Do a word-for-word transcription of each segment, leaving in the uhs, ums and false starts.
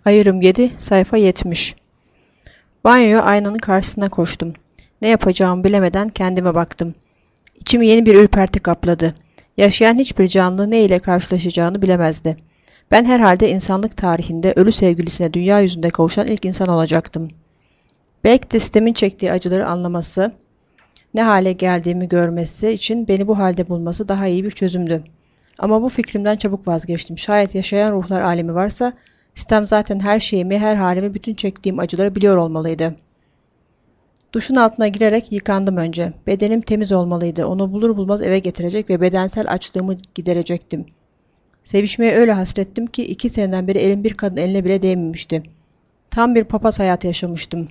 Ayrım yedi, sayfa yetmiş. Banyoya aynanın karşısına koştum. Ne yapacağımı bilemeden kendime baktım. İçimi yeni bir ürperti kapladı. Yaşayan hiçbir canlı ne ile karşılaşacağını bilemezdi. Ben herhalde insanlık tarihinde ölü sevgilisine dünya yüzünde kavuşan ilk insan olacaktım. Belki de sistemin çektiği acıları anlaması, ne hale geldiğimi görmesi için beni bu halde bulması daha iyi bir çözümdü. Ama bu fikrimden çabuk vazgeçtim. Şayet yaşayan ruhlar alemi varsa, sistem zaten her şeyimi, her halimi, bütün çektiğim acıları biliyor olmalıydı. Duşun altına girerek yıkandım önce. Bedenim temiz olmalıydı. Onu bulur bulmaz eve getirecek ve bedensel açlığımı giderecektim. Sevişmeye öyle hasrettim ki iki seneden beri elim bir kadın eline bile değmemişti. Tam bir papaz hayatı yaşamıştım.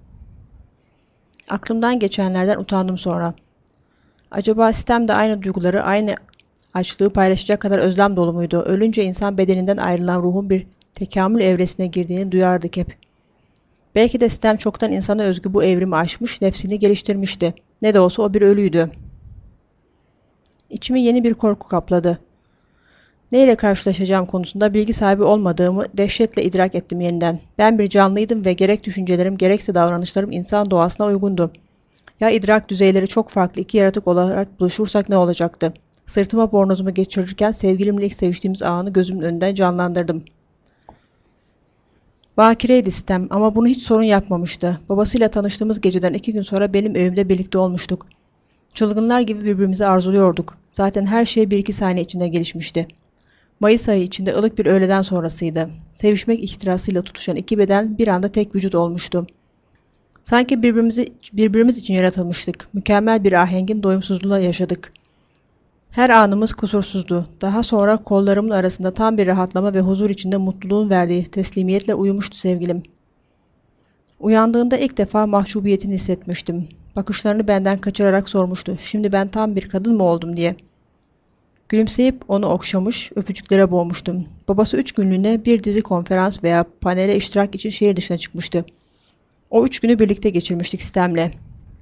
Aklımdan geçenlerden utandım sonra. Acaba sistem de aynı duyguları, aynı açlığı paylaşacak kadar özlem dolu muydu? Ölünce insan bedeninden ayrılan ruhun bir tekamül evresine girdiğini duyardık hep. Belki de sistem çoktan insana özgü bu evrimi aşmış, nefsini geliştirmişti. Ne de olsa o bir ölüydü. İçimi yeni bir korku kapladı. Neyle karşılaşacağım konusunda bilgi sahibi olmadığımı dehşetle idrak ettim yeniden. Ben bir canlıydım ve gerek düşüncelerim gerekse davranışlarım insan doğasına uygundu. Ya idrak düzeyleri çok farklı iki yaratık olarak buluşursak ne olacaktı? Sırtıma bornozumu geçirirken sevgilimle ilk seviştiğimiz anı gözümün önünden canlandırdım. Bakireydi sistem ama bunu hiç sorun yapmamıştı. Babasıyla tanıştığımız geceden iki gün sonra benim evimde birlikte olmuştuk. Çılgınlar gibi birbirimizi arzuluyorduk. Zaten her şey bir iki saniye içinde gelişmişti. Mayıs ayı içinde ılık bir öğleden sonrasıydı. Sevişmek ihtirasıyla tutuşan iki beden bir anda tek vücut olmuştu. Sanki birbirimizi, birbirimiz için yaratılmıştık. Mükemmel bir ahengin doyumsuzluğuyla yaşadık. Her anımız kusursuzdu. Daha sonra kollarımın arasında tam bir rahatlama ve huzur içinde mutluluğun verdiği teslimiyetle uyumuştu sevgilim. Uyandığında ilk defa mahcubiyetini hissetmiştim. Bakışlarını benden kaçırarak sormuştu. Şimdi ben tam bir kadın mı oldum diye. Gülümseyip onu okşamış, öpücüklere boğmuştum. Babası üç günlüğüne bir dizi konferans veya panele iştirak için şehir dışına çıkmıştı. O üç günü birlikte geçirmiştik sistemle.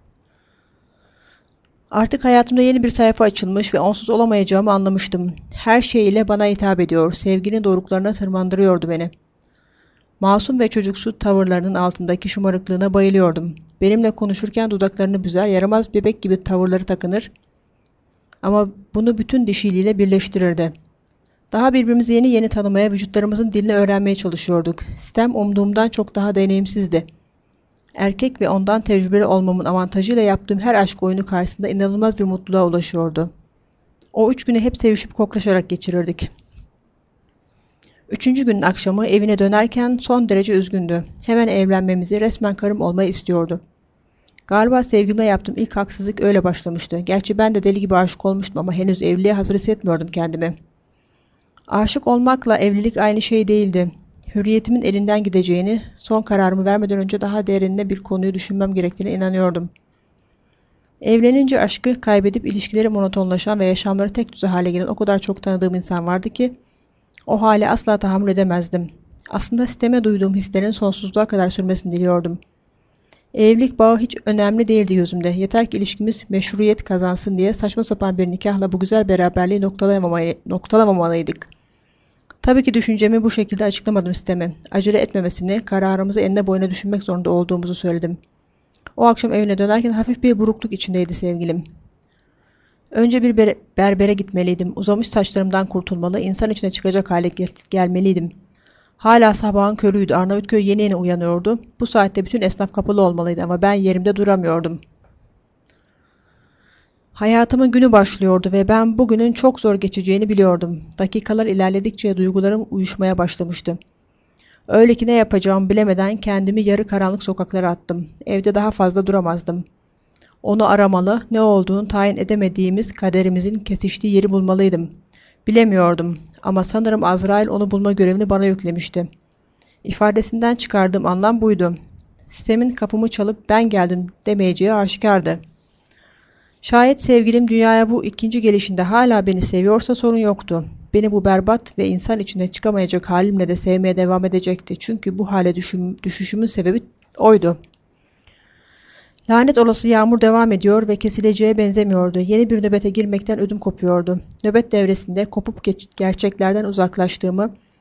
Artık hayatımda yeni bir sayfa açılmış ve onsuz olamayacağımı anlamıştım. Her şeyiyle bana hitap ediyor, sevginin doruklarına tırmandırıyordu beni. Masum ve çocuksu tavırlarının altındaki şımarıklığına bayılıyordum. Benimle konuşurken dudaklarını büzer, yaramaz bebek gibi tavırları takınır ama bunu bütün dişiliğiyle birleştirirdi. Daha birbirimizi yeni yeni tanımaya, vücutlarımızın dilini öğrenmeye çalışıyorduk. Sistem umduğumdan çok daha deneyimsizdi. Erkek ve ondan tecrübeli olmamın avantajıyla yaptığım her aşk oyunu karşısında inanılmaz bir mutluluğa ulaşıyordu. O üç günü hep sevişip koklaşarak geçirirdik. Üçüncü günün akşamı evine dönerken son derece üzgündü. Hemen evlenmemizi, resmen karım olmayı istiyordu. Galiba sevgilime yaptığım ilk haksızlık öyle başlamıştı. Gerçi ben de deli gibi aşık olmuştum ama henüz evliliğe hazır hissetmiyordum kendimi. Aşık olmakla evlilik aynı şey değildi. Hürriyetimin elinden gideceğini, son kararımı vermeden önce daha derinine bir konuyu düşünmem gerektiğine inanıyordum. Evlenince aşkı kaybedip ilişkileri monotonlaşan ve yaşamları tek düze hale gelen o kadar çok tanıdığım insan vardı ki, o hale asla tahammül edemezdim. Aslında sisteme duyduğum hislerin sonsuzluğa kadar sürmesini diliyordum. Evlilik bağı hiç önemli değildi gözümde. Yeter ki ilişkimiz meşruiyet kazansın diye saçma sapan bir nikahla bu güzel beraberliği noktalamamalıydık. Tabii ki düşüncemi bu şekilde açıklamadım sisteme. Acele etmemesini, kararımızı enine boyuna düşünmek zorunda olduğumuzu söyledim. O akşam evine dönerken hafif bir burukluk içindeydi sevgilim. Önce bir ber berbere gitmeliydim. Uzamış saçlarımdan kurtulmalı, insan içine çıkacak hale gel gelmeliydim. Hala sabahın körüydü. Arnavutköy yeni yeni uyanıyordu. Bu saatte bütün esnaf kapalı olmalıydı ama ben yerimde duramıyordum. Hayatımın günü başlıyordu ve ben bugünün çok zor geçeceğini biliyordum. Dakikalar ilerledikçe duygularım uyuşmaya başlamıştı. Öyle ki ne yapacağımı bilemeden kendimi yarı karanlık sokaklara attım. Evde daha fazla duramazdım. Onu aramalı, ne olduğunu tayin edemediğimiz kaderimizin kesiştiği yeri bulmalıydım. Bilemiyordum ama sanırım Azrail onu bulma görevini bana yüklemişti. İfadesinden çıkardığım anlam buydu. Sistemin kapımı çalıp ben geldim demeyeceği aşikardı. Şayet sevgilim dünyaya bu ikinci gelişinde hala beni seviyorsa sorun yoktu. Beni bu berbat ve insan içine çıkamayacak halimle de sevmeye devam edecekti. Çünkü bu hale düşüm, düşüşümün sebebi oydu. Lanet olası yağmur devam ediyor ve kesileceğe benzemiyordu. Yeni bir nöbete girmekten ödüm kopuyordu. Nöbet devresinde kopup gerçeklerden uzaklaştığımı,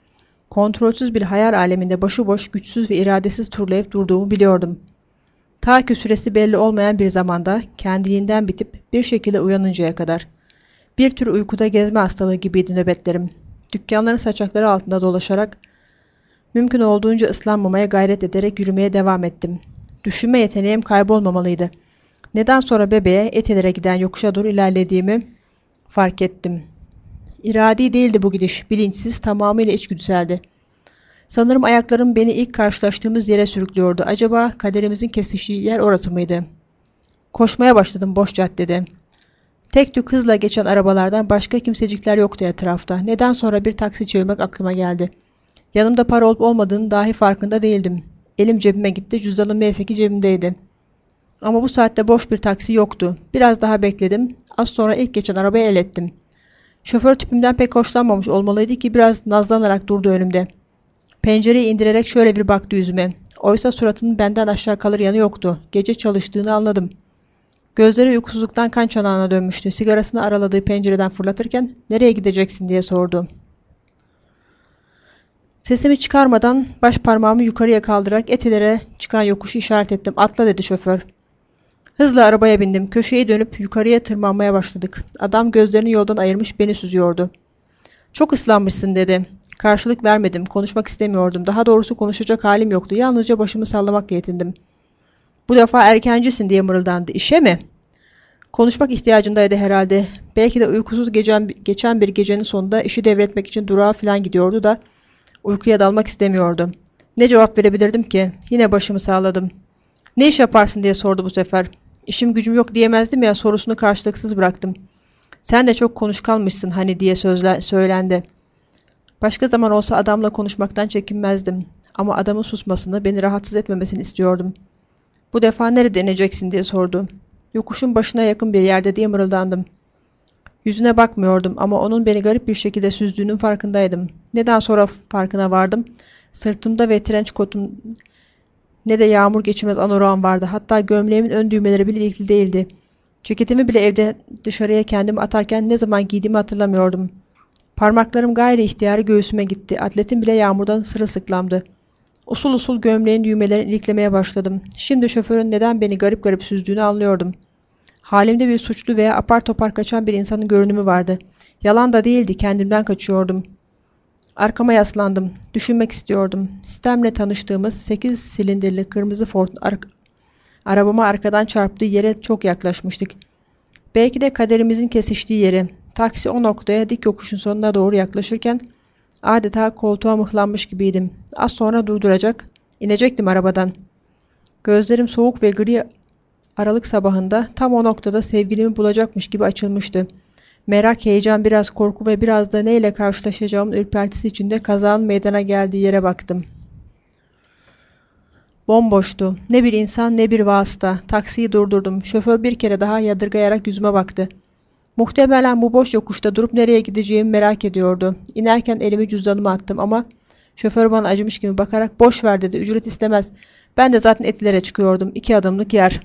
Kontrolsüz bir hayal aleminde başıboş, güçsüz ve iradesiz turlayıp durduğumu biliyordum. Ta ki süresi belli olmayan bir zamanda, kendiliğinden bitip bir şekilde uyanıncaya kadar. Bir tür uykuda gezme hastalığı gibiydi nöbetlerim. Dükkanların saçakları altında dolaşarak, mümkün olduğunca ıslanmamaya gayret ederek yürümeye devam ettim. Düşünme yeteneğim kaybolmamalıydı. Neden sonra bebeğe, etelere giden yokuşa doğru ilerlediğimi fark ettim. İradi değildi bu gidiş, bilinçsiz, tamamıyla içgüdüseldi. Sanırım ayaklarım beni ilk karşılaştığımız yere sürüklüyordu. Acaba kaderimizin kesiştiği yer orası mıydı? Koşmaya başladım boş caddede. Tek tük hızla geçen arabalardan başka kimsecikler yoktu etrafta. Neden sonra bir taksi çevirmek aklıma geldi. Yanımda para olup olmadığının dahi farkında değildim. Elim cebime gitti, cüzdanım neyse ki cebimdeydi. Ama bu saatte boş bir taksi yoktu. Biraz daha bekledim. Az sonra ilk geçen arabaya el ettim. Şoför tipimden pek hoşlanmamış olmalıydı ki biraz nazlanarak durdu önümde. Pencereyi indirerek şöyle bir baktı yüzüme. Oysa suratının benden aşağı kalır yanı yoktu. Gece çalıştığını anladım. Gözleri uykusuzluktan kan çanağına dönmüştü. Sigarasını araladığı pencereden fırlatırken "Nereye gideceksin?" diye sordu. Sesimi çıkarmadan baş parmağımı yukarıya kaldırarak Etiler'e çıkan yokuşu işaret ettim. "Atla," dedi şoför. Hızla arabaya bindim. Köşeyi dönüp yukarıya tırmanmaya başladık. Adam gözlerini yoldan ayırmış beni süzüyordu. "Çok ıslanmışsın," dedi. Karşılık vermedim. Konuşmak istemiyordum. Daha doğrusu konuşacak halim yoktu. Yalnızca başımı sallamakla yetindim. "Bu defa erkencisin," diye mırıldandı. "İşe mi?" Konuşmak ihtiyacındaydı herhalde. Belki de uykusuz geçen, geçen bir gecenin sonunda işi devretmek için durağa falan gidiyordu da uykuya dalmak istemiyordu. Ne cevap verebilirdim ki? Yine başımı salladım. "Ne iş yaparsın?" diye sordu bu sefer. "İşim gücüm yok," diyemezdim ya, sorusunu karşılıksız bıraktım. "Sen de çok konuşkanmışsın hani," diye sözle, söylendi. Başka zaman olsa adamla konuşmaktan çekinmezdim. Ama adamın susmasını, beni rahatsız etmemesini istiyordum. "Bu defa nerede ineceksin?" diye sordu. "Yokuşun başına yakın bir yerde," diye mırıldandım. Yüzüne bakmıyordum ama onun beni garip bir şekilde süzdüğünün farkındaydım. Neden sonra farkına vardım. Sırtımda ve trenç kotum ne de yağmur geçirmez anoran vardı. Hatta gömleğimin ön düğmeleri bile ilikli değildi. Ceketimi bile evde dışarıya kendimi atarken ne zaman giydiğimi hatırlamıyordum. Parmaklarım gayri ihtiyari göğsüme gitti. Atletim bile yağmurdan sırılsıklamdı. Usul usul gömleğin düğmelerini iliklemeye başladım. Şimdi şoförün neden beni garip garip süzdüğünü anlıyordum. Halimde bir suçlu veya apar topar kaçan bir insanın görünümü vardı. Yalan da değildi, kendimden kaçıyordum. Arkama yaslandım. Düşünmek istiyordum. Sistemle tanıştığımız sekiz silindirli kırmızı Ford ar arabama arkadan çarptığı yere çok yaklaşmıştık. Belki de kaderimizin kesiştiği yeri. Taksi o noktaya dik yokuşun sonuna doğru yaklaşırken adeta koltuğa mıhlanmış gibiydim. Az sonra durduracak, inecektim arabadan. Gözlerim soğuk ve gri Aralık sabahında tam o noktada sevgilimi bulacakmış gibi açılmıştı. Merak, heyecan, biraz korku ve biraz da neyle karşılaşacağımın ürpertisi içinde kazanın meydana geldiği yere baktım. Bomboştu. Ne bir insan ne bir vasıta. Taksiyi durdurdum. Şoför bir kere daha yadırgayarak yüzüme baktı. Muhtemelen bu boş yokuşta durup nereye gideceğimi merak ediyordu. İnerken elimi cüzdanıma attım ama şoför bana acımış gibi bakarak "Boş ver," dedi. "Ücret istemez. Ben de zaten Etilere çıkıyordum. İki adımlık yer."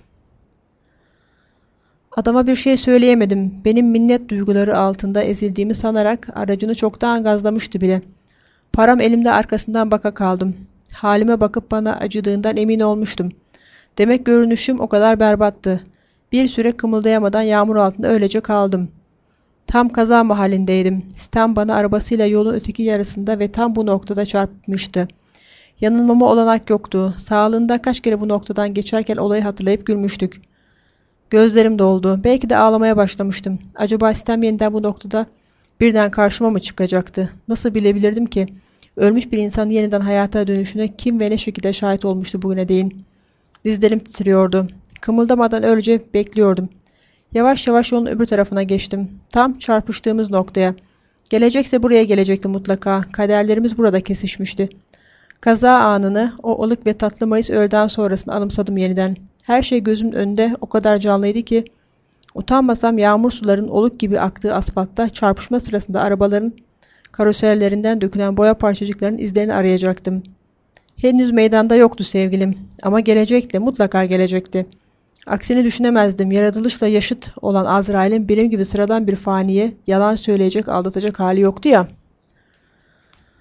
Adama bir şey söyleyemedim. Benim minnet duyguları altında ezildiğimi sanarak aracını çoktan gazlamıştı bile. Param elimde, arkasından baka kaldım. Halime bakıp bana acıdığından emin olmuştum. Demek görünüşüm o kadar berbattı. Bir süre kımıldayamadan yağmur altında öylece kaldım. Tam kaza mahallindeydim. Stem bana arabasıyla yolun öteki yarısında ve tam bu noktada çarpmıştı. Yanılmama olanak yoktu. Sağlığında kaç kere bu noktadan geçerken olayı hatırlayıp gülmüştük. Gözlerim doldu. Belki de ağlamaya başlamıştım. Acaba Stem yeniden bu noktada birden karşıma mı çıkacaktı? Nasıl bilebilirdim ki? Ölmüş bir insanın yeniden hayata dönüşüne kim ve ne şekilde şahit olmuştu bugüne değin? Dizlerim titriyordu. Kımıldamadan öylece bekliyordum. Yavaş yavaş yolun öbür tarafına geçtim. Tam çarpıştığımız noktaya. Gelecekse buraya gelecekti mutlaka. Kaderlerimiz burada kesişmişti. Kaza anını, o ılık ve tatlı Mayıs öğleden sonrasını anımsadım yeniden. Her şey gözümün önünde o kadar canlıydı ki utanmasam yağmur sularının oluk gibi aktığı asfaltta çarpışma sırasında arabaların karoserlerinden dökülen boya parçacıklarının izlerini arayacaktım. Henüz meydanda yoktu sevgilim ama gelecekti, mutlaka gelecekti. Aksini düşünemezdim. Yaratılışla yaşıt olan Azrail'in benim gibi sıradan bir faniye yalan söyleyecek, aldatacak hali yoktu ya.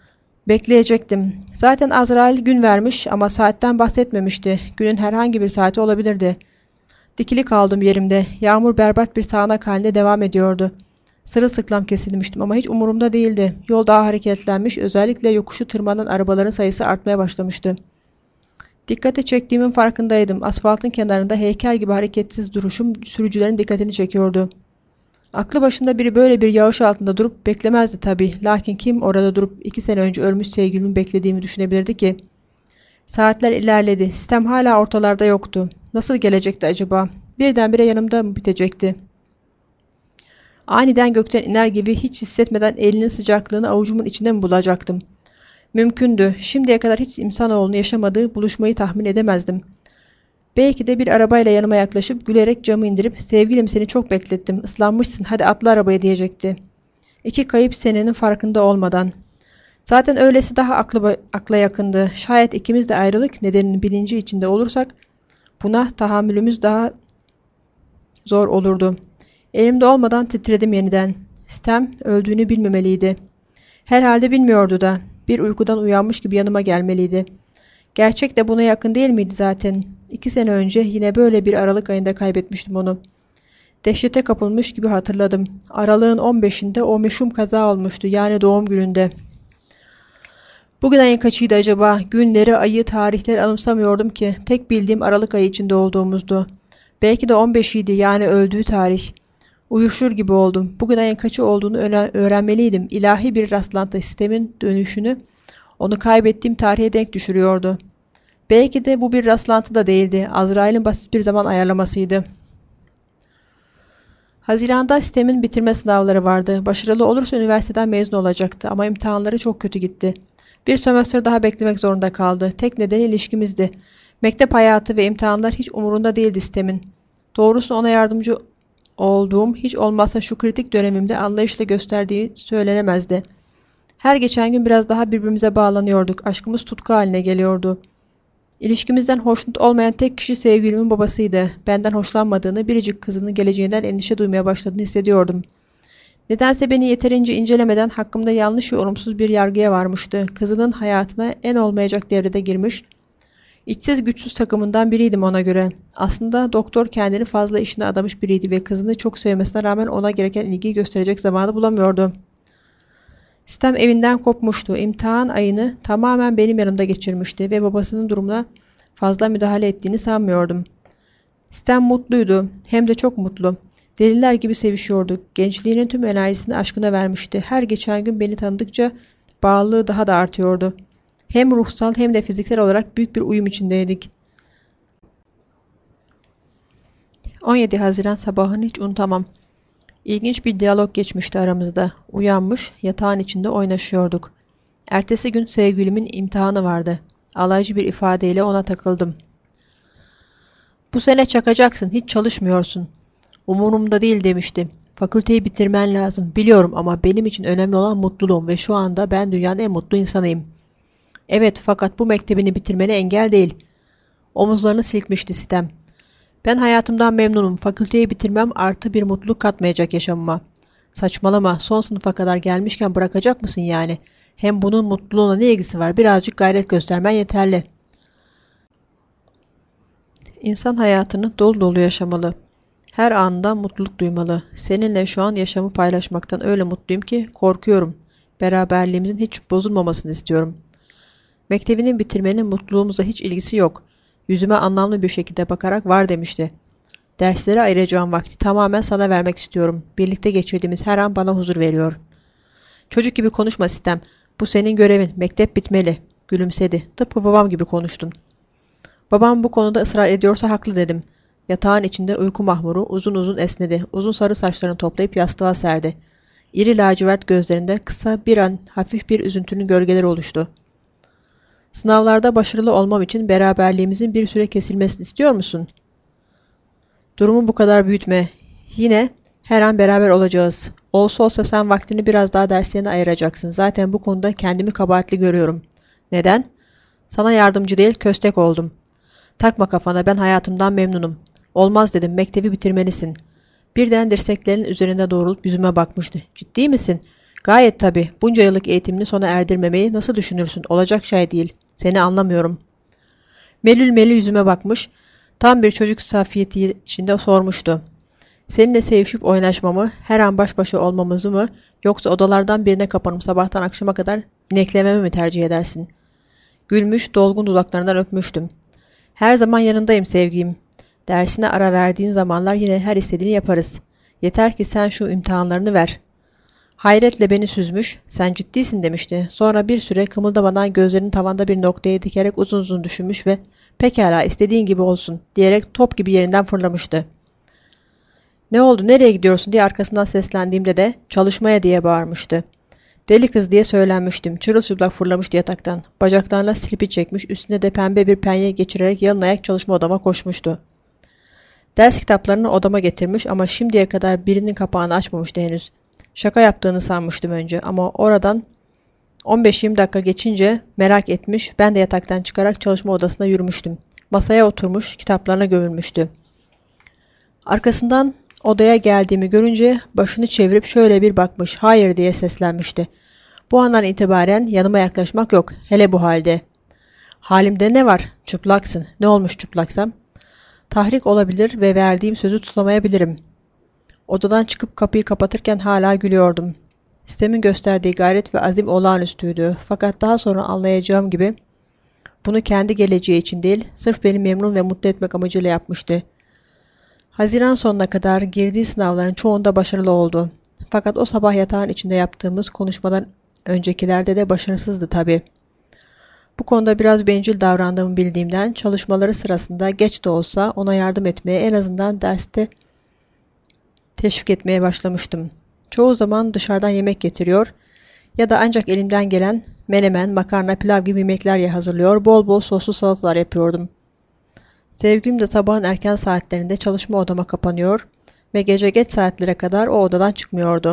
Bekleyecektim. Zaten Azrail gün vermiş ama saatten bahsetmemişti. Günün herhangi bir saati olabilirdi. Dikili kaldım yerimde. Yağmur berbat bir sağanak halinde devam ediyordu. Sırılsıklam kesilmiştim ama hiç umurumda değildi. Yol daha hareketlenmiş, özellikle yokuşu tırmanan arabaların sayısı artmaya başlamıştı. Dikkati çektiğimin farkındaydım. Asfaltın kenarında heykel gibi hareketsiz duruşum sürücülerin dikkatini çekiyordu. Aklı başında biri böyle bir yağış altında durup beklemezdi tabii. Lakin kim orada durup iki sene önce ölmüş sevgilimin beklediğimi düşünebilirdi ki? Saatler ilerledi. Sistem hala ortalarda yoktu. Nasıl gelecekti acaba? Birdenbire yanımda mı bitecekti? Aniden gökten iner gibi hiç hissetmeden elinin sıcaklığını avucumun içinde mi bulacaktım? Mümkündü. Şimdiye kadar hiç insanoğlunun yaşamadığı buluşmayı tahmin edemezdim. Belki de bir arabayla yanıma yaklaşıp gülerek camı indirip "Sevgilim, seni çok beklettim, ıslanmışsın, hadi atla arabaya" diyecekti. İki kayıp senenin farkında olmadan. Zaten öylesi daha akla, akla yakındı. Şayet ikimiz de ayrılık nedeninin bilinci içinde olursak buna tahammülümüz daha zor olurdu. Elimde olmadan titredim yeniden. Stem öldüğünü bilmemeliydi. Herhalde bilmiyordu da. Bir uykudan uyanmış gibi yanıma gelmeliydi. Gerçek de buna yakın değil miydi zaten? İki sene önce yine böyle bir Aralık ayında kaybetmiştim onu. Dehşete kapılmış gibi hatırladım. Aralığın on beşinde o meşhum kaza olmuştu, yani doğum gününde. Bugün ayın kaçıydı acaba? Günleri, ayı, tarihleri anımsamıyordum ki. Tek bildiğim Aralık ayı içinde olduğumuzdu. Belki de on beşiydi, yani öldüğü tarih. Uyuşur gibi oldum. Bugün ayın kaçı olduğunu öğrenmeliydim. İlahi bir rastlantı sistemin dönüşünü onu kaybettiğim tarihe denk düşürüyordu. Belki de bu bir rastlantı da değildi. Azrail'in basit bir zaman ayarlamasıydı. Haziran'da sistemin bitirme sınavları vardı. Başarılı olursa üniversiteden mezun olacaktı ama imtihanları çok kötü gitti. Bir sömestr daha beklemek zorunda kaldı. Tek nedeni ilişkimizdi. Mektep hayatı ve imtihanlar hiç umurunda değildi sistemin. Doğrusu ona yardımcı olduğum, hiç olmazsa şu kritik dönemimde anlayışla gösterdiği söylenemezdi. Her geçen gün biraz daha birbirimize bağlanıyorduk. Aşkımız tutku haline geliyordu. İlişkimizden hoşnut olmayan tek kişi sevgilimin babasıydı. Benden hoşlanmadığını, biricik kızının geleceğinden endişe duymaya başladığını hissediyordum. Nedense beni yeterince incelemeden hakkımda yanlış ve olumsuz bir yargıya varmıştı. Kızının hayatına en olmayacak devrede girmiş, İçsiz güçsüz takımından biriydim ona göre. Aslında doktor kendini fazla işine adamış biriydi ve kızını çok sevmesine rağmen ona gereken ilgiyi gösterecek zamanı bulamıyordu. Sistem evinden kopmuştu. İmtihan ayını tamamen benim yanımda geçirmişti ve babasının durumuna fazla müdahale ettiğini sanmıyordum. Sistem mutluydu. Hem de çok mutlu. Deliler gibi sevişiyorduk. Gençliğinin tüm enerjisini aşkına vermişti. Her geçen gün beni tanıdıkça bağlılığı daha da artıyordu. Hem ruhsal hem de fiziksel olarak büyük bir uyum içindeydik. on yedi Haziran sabahını hiç unutamam. İlginç bir diyalog geçmişti aramızda. Uyanmış, yatağın içinde oynaşıyorduk. Ertesi gün sevgilimin imtihanı vardı. Alaycı bir ifadeyle ona takıldım. "Bu sene çakacaksın, hiç çalışmıyorsun." "Umurumda değil," demişti. "Fakülteyi bitirmen lazım. Biliyorum ama benim için önemli olan mutluluğum ve şu anda ben dünyanın en mutlu insanıyım." "Evet, fakat bu mektebini bitirmene engel değil." Omuzlarını silkmişti Sitem. "Ben hayatımdan memnunum. Fakülteyi bitirmem artı bir mutluluk katmayacak yaşamıma." "Saçmalama. Son sınıfa kadar gelmişken bırakacak mısın yani? Hem bunun mutluluğuna ne ilgisi var? Birazcık gayret göstermen yeterli." İnsan hayatını dolu dolu yaşamalı. Her anında mutluluk duymalı. Seninle şu an yaşamı paylaşmaktan öyle mutluyum ki korkuyorum. Beraberliğimizin hiç bozulmamasını istiyorum. Mektebini bitirmenin mutluluğumuza hiç ilgisi yok. Yüzüme anlamlı bir şekilde bakarak var demişti. Derslere ayıracağım vakti tamamen sana vermek istiyorum. Birlikte geçirdiğimiz her an bana huzur veriyor. Çocuk gibi konuşma Sitem. Bu senin görevin. Mektep bitmeli. Gülümsedi. Tıpkı babam gibi konuştun. Babam bu konuda ısrar ediyorsa haklı dedim. Yatağın içinde uyku mahmuru uzun uzun esnedi. Uzun sarı saçlarını toplayıp yastığa serdi. İri lacivert gözlerinde kısa bir an hafif bir üzüntünün gölgeleri oluştu. "Sınavlarda başarılı olmam için beraberliğimizin bir süre kesilmesini istiyor musun?" "Durumu bu kadar büyütme. Yine her an beraber olacağız. Olsa olsa sen vaktini biraz daha derslerine ayıracaksın. Zaten bu konuda kendimi kabahatli görüyorum." "Neden?" "Sana yardımcı değil, köstek oldum." "Takma kafana, ben hayatımdan memnunum." "Olmaz dedim, mektebi bitirmelisin." Birden dirseklerinin üzerinde doğrulup yüzüme bakmıştı. "Ciddi misin? Gayet tabii. Bunca yıllık eğitimini sona erdirmemeyi nasıl düşünürsün? Olacak şey değil. Seni anlamıyorum. Melül melül yüzüme bakmış, tam bir çocuk safiyeti içinde sormuştu. Seninle sevişip oynaşmamı, her an baş başa olmamızı mı, yoksa odalardan birine kapanıp sabahtan akşama kadar ineklememi mi tercih edersin? Gülmüş, dolgun dudaklarından öpmüştüm. Her zaman yanındayım sevgilim. Dersine ara verdiğin zamanlar yine her istediğini yaparız. Yeter ki sen şu imtihanlarını ver. Hayretle beni süzmüş, sen ciddisin demişti. Sonra bir süre kımıldamadan gözlerini tavanda bir noktaya dikerek uzun uzun düşünmüş ve pekala istediğin gibi olsun diyerek top gibi yerinden fırlamıştı. Ne oldu, nereye gidiyorsun diye arkasından seslendiğimde de çalışmaya diye bağırmıştı. Deli kız diye söylenmiştim. Çırılçıplak fırlamıştı yataktan. Bacaklarına slipi çekmiş, üstüne de pembe bir penye geçirerek yalın ayak çalışma odama koşmuştu. Ders kitaplarını odama getirmiş ama şimdiye kadar birinin kapağını açmamıştı henüz. Şaka yaptığını sanmıştım önce ama oradan on beş yirmi dakika geçince merak etmiş, ben de yataktan çıkarak çalışma odasına yürümüştüm. Masaya oturmuş, kitaplarına gömülmüştü. Arkasından odaya geldiğimi görünce başını çevirip şöyle bir bakmış, hayır diye seslenmişti. Bu andan itibaren yanıma yaklaşmak yok, hele bu halde. Halimde ne var? Çıplaksın. Ne olmuş çıplaksam? Tahrik olabilir ve verdiğim sözü tutamayabilirim. Odadan çıkıp kapıyı kapatırken hala gülüyordum. Sistemin gösterdiği gayret ve azim olağanüstüydü. Fakat daha sonra anlayacağım gibi bunu kendi geleceği için değil, sırf beni memnun ve mutlu etmek amacıyla yapmıştı. Haziran sonuna kadar girdiği sınavların çoğunda başarılı oldu. Fakat o sabah yatağın içinde yaptığımız konuşmadan öncekilerde de başarısızdı tabii. Bu konuda biraz bencil davrandığımı bildiğimden çalışmaları sırasında geç de olsa ona yardım etmeye, en azından derste teşvik etmeye başlamıştım. Çoğu zaman dışarıdan yemek getiriyor ya da ancak elimden gelen menemen, makarna, pilav gibi yemekler hazırlıyor, bol bol soslu salatalar yapıyordum. Sevgilim de sabahın erken saatlerinde çalışma odama kapanıyor ve gece geç saatlere kadar o odadan çıkmıyordu.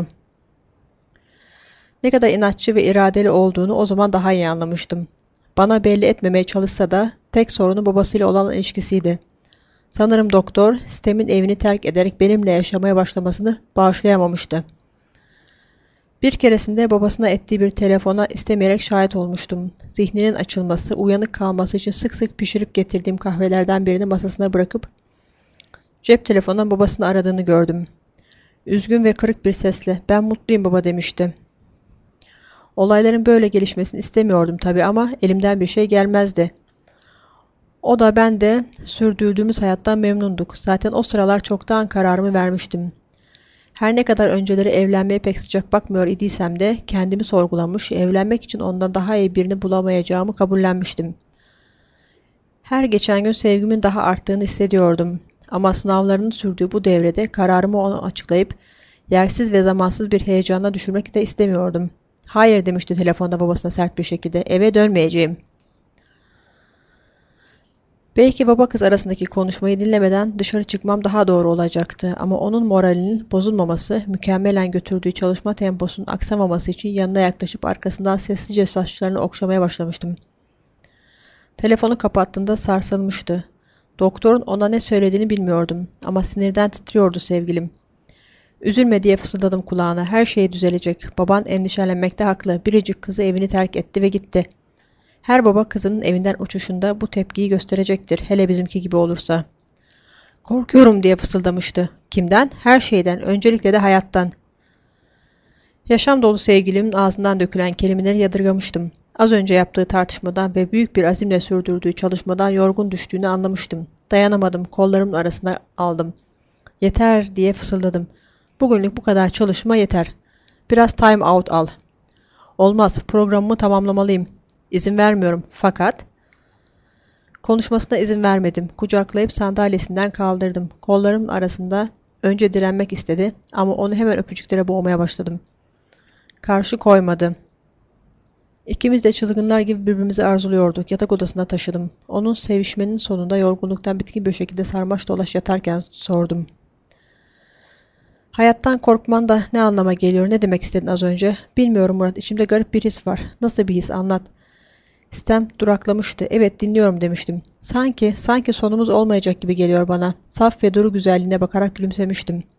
Ne kadar inatçı ve iradeli olduğunu o zaman daha iyi anlamıştım. Bana belli etmemeye çalışsa da tek sorunu babasıyla olan ilişkisiydi. Sanırım doktor, sistemin evini terk ederek benimle yaşamaya başlamasını bağışlayamamıştı. Bir keresinde babasına ettiği bir telefona istemeyerek şahit olmuştum. Zihninin açılması, uyanık kalması için sık sık pişirip getirdiğim kahvelerden birini masasına bırakıp cep telefonundan babasını aradığını gördüm. Üzgün ve kırık bir sesle, "Ben mutluyum baba," demişti. Olayların böyle gelişmesini istemiyordum tabii ama elimden bir şey gelmezdi. O da ben de sürdürdüğümüz hayattan memnunduk. Zaten o sıralar çoktan kararımı vermiştim. Her ne kadar önceleri evlenmeye pek sıcak bakmıyor idiysem de kendimi sorgulamış, evlenmek için ondan daha iyi birini bulamayacağımı kabullenmiştim. Her geçen gün sevgimin daha arttığını hissediyordum. Ama sınavlarının sürdüğü bu devrede kararımı ona açıklayıp yersiz ve zamansız bir heyecana düşürmek de istemiyordum. "Hayır," demişti telefonda babasına sert bir şekilde. "Eve dönmeyeceğim." Belki baba kız arasındaki konuşmayı dinlemeden dışarı çıkmam daha doğru olacaktı ama onun moralinin bozulmaması, mükemmelen götürdüğü çalışma temposunun aksamaması için yanına yaklaşıp arkasından sessizce saçlarını okşamaya başlamıştım. Telefonu kapattığında sarsılmıştı. Doktorun ona ne söylediğini bilmiyordum ama sinirden titriyordu sevgilim. "Üzülme," diye fısıldadım kulağına. "Her şey düzelecek. Baban endişelenmekte haklı. Biricik kızı evini terk etti ve gitti. Her baba kızının evinden uçuşunda bu tepkiyi gösterecektir. Hele bizimki gibi olursa." "Korkuyorum," diye fısıldamıştı. "Kimden?" "Her şeyden. Öncelikle de hayattan." Yaşam dolu sevgilimin ağzından dökülen kelimeleri yadırgamıştım. Az önce yaptığı tartışmadan ve büyük bir azimle sürdürdüğü çalışmadan yorgun düştüğünü anlamıştım. Dayanamadım. Kollarımın arasına aldım. "Yeter," diye fısıldadım. "Bugünlük bu kadar çalışma yeter. Biraz time out al." "Olmaz. Programımı tamamlamalıyım." "İzin vermiyorum. Fakat..." Konuşmasına izin vermedim. Kucaklayıp sandalyesinden kaldırdım. Kollarımın arasında önce direnmek istedi ama onu hemen öpücüklere boğmaya başladım. Karşı koymadı. İkimiz de çılgınlar gibi birbirimizi arzuluyorduk. Yatak odasına taşıdım. Onun sevişmenin sonunda yorgunluktan bitkin bir şekilde sarmaş dolaş yatarken sordum. "Hayattan korkman da ne anlama geliyor? Ne demek istedin az önce?" "Bilmiyorum Murat. İçimde garip bir his var." "Nasıl bir his? Anlat." Sistem duraklamıştı. "Evet, dinliyorum," demiştim. Sanki, sanki sonumuz olmayacak gibi geliyor bana. Saf ve duru güzelliğine bakarak gülümsemiştim.